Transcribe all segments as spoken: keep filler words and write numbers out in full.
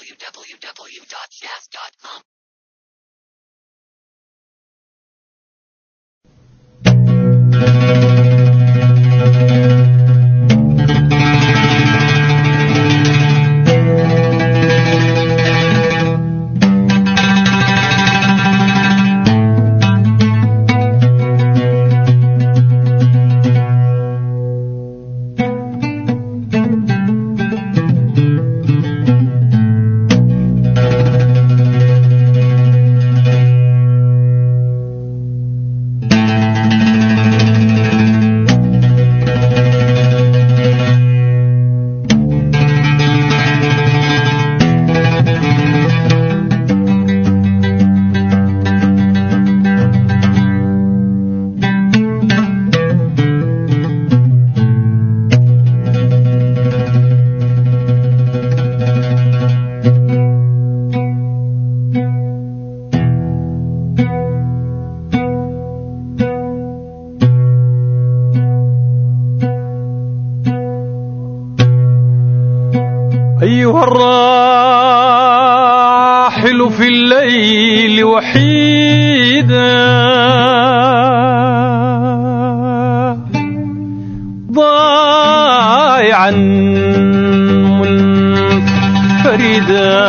w w w dot jazz dot com. أيها الراحل في الليل وحيدا ضائعا منفردا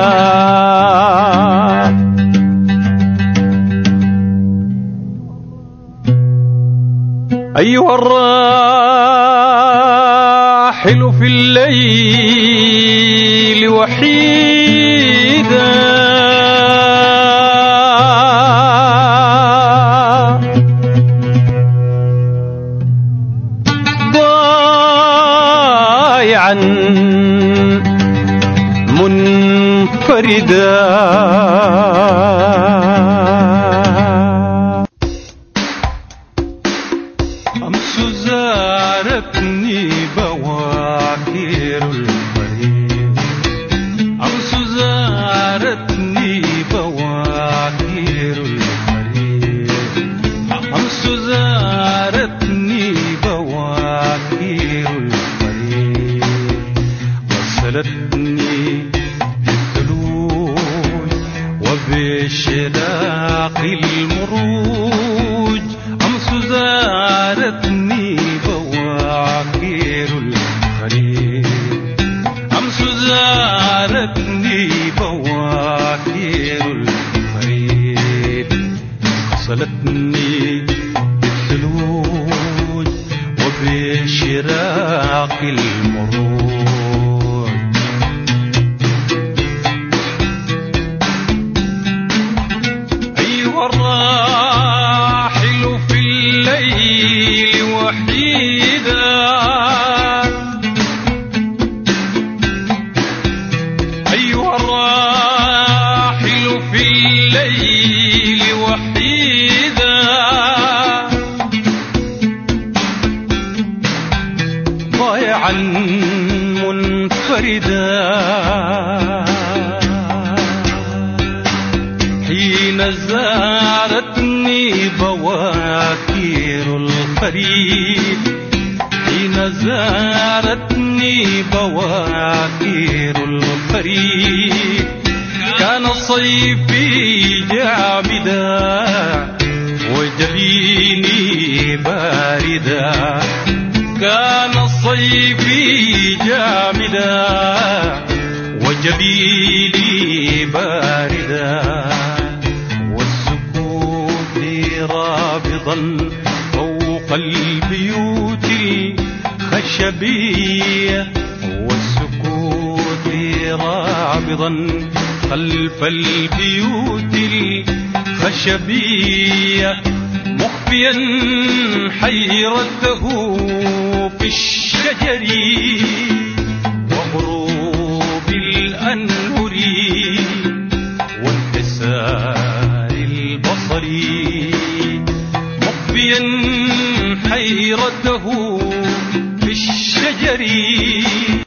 أيها الراحل في الليل وحيدا ضائعا منفردا أمس زارتني بواكير الخريف أمس زارتني بواكير الخريف أمس زارتني بواكير الخريف وصلتني بالثلوج وبشراق المروج أمس زارتني بواكير الخريف أمس زارتني بواكير الخريف غسلتني بالثلوج وبشراق المروج أيها الراحل في الليل وحيدا أيها الراحل في الليل وحيدا ضائعا منفردا حين زارتني بواكير الخريف حين زارتني بواكير الخريف كان صيفي جامدا وجبيني باردا كان صيفي جامدا وجبيني باردا والسكوت رابضا فوق البيوت الخشبية والسكوت رابضا خلف البيوت الخشبية مخفيا حيرته في الشجر وغروب الأنهر وانكسار البصر مخفيا حيرته في الشجر